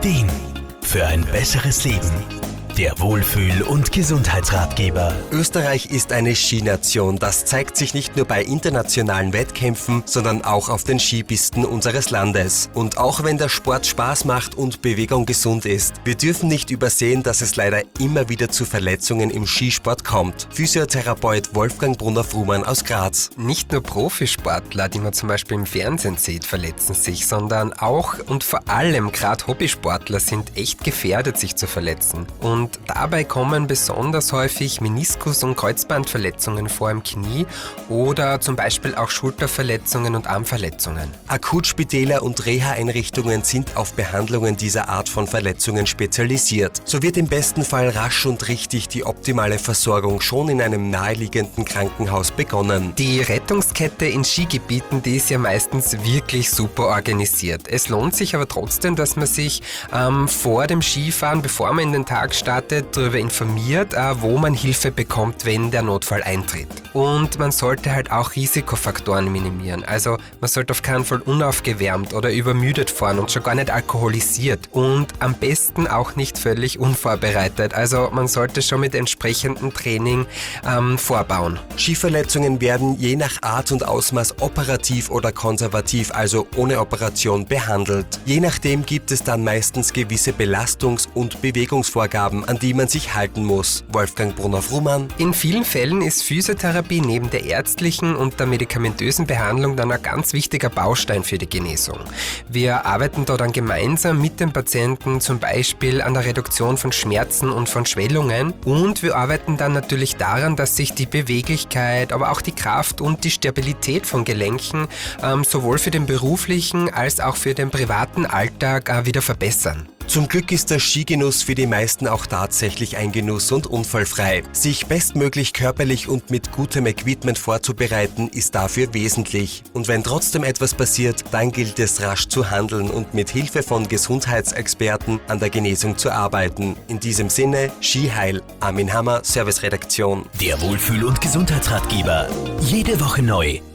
Ideen für ein besseres Leben. Der Wohlfühl- und Gesundheitsratgeber. Österreich ist eine Skination. Das zeigt sich nicht nur bei internationalen Wettkämpfen, sondern auch auf den Skipisten unseres Landes. Und auch wenn der Sport Spaß macht und Bewegung gesund ist, wir dürfen nicht übersehen, dass es leider immer wieder zu Verletzungen im Skisport kommt. Physiotherapeut Wolfgang Brunner-Frumann aus Graz. Nicht nur Profisportler, die man zum Beispiel im Fernsehen sieht, verletzen sich, sondern auch und vor allem gerade Hobbysportler sind echt gefährdet, sich zu verletzen. Und dabei kommen besonders häufig Meniskus- und Kreuzbandverletzungen vor im Knie oder zum Beispiel auch Schulterverletzungen und Armverletzungen. Akutspitäler und Reha-Einrichtungen sind auf Behandlungen dieser Art von Verletzungen spezialisiert. So wird im besten Fall rasch und richtig die optimale Versorgung schon in einem naheliegenden Krankenhaus begonnen. Die Rettungskette in Skigebieten, die ist ja meistens wirklich super organisiert. Es lohnt sich aber trotzdem, dass man sich vor dem Skifahren, bevor man in den Tag startet, darüber informiert, wo man Hilfe bekommt, wenn der Notfall eintritt. Und man sollte halt auch Risikofaktoren minimieren. Also man sollte auf keinen Fall unaufgewärmt oder übermüdet fahren und schon gar nicht alkoholisiert. Und am besten auch nicht völlig unvorbereitet. Also man sollte schon mit entsprechendem Training vorbauen. Skiverletzungen werden je nach Art und Ausmaß operativ oder konservativ, also ohne Operation, behandelt. Je nachdem gibt es dann meistens gewisse Belastungs- und Bewegungsvorgaben, an die man sich halten muss. Wolfgang Brunner-Frumann. In vielen Fällen ist Physiotherapie neben der ärztlichen und der medikamentösen Behandlung dann ein ganz wichtiger Baustein für die Genesung. Wir arbeiten da dann gemeinsam mit dem Patienten zum Beispiel an der Reduktion von Schmerzen und von Schwellungen und wir arbeiten dann natürlich daran, dass sich die Beweglichkeit, aber auch die Kraft und die Stabilität von Gelenken sowohl für den beruflichen als auch für den privaten Alltag wieder verbessern. Zum Glück ist der Skigenuss für die meisten auch tatsächlich ein Genuss und unfallfrei. Sich bestmöglich körperlich und mit gutem Equipment vorzubereiten, ist dafür wesentlich. Und wenn trotzdem etwas passiert, dann gilt es rasch zu handeln und mit Hilfe von Gesundheitsexperten an der Genesung zu arbeiten. In diesem Sinne, Skiheil, Armin Hammer, Serviceredaktion. Der Wohlfühl- und Gesundheitsratgeber. Jede Woche neu.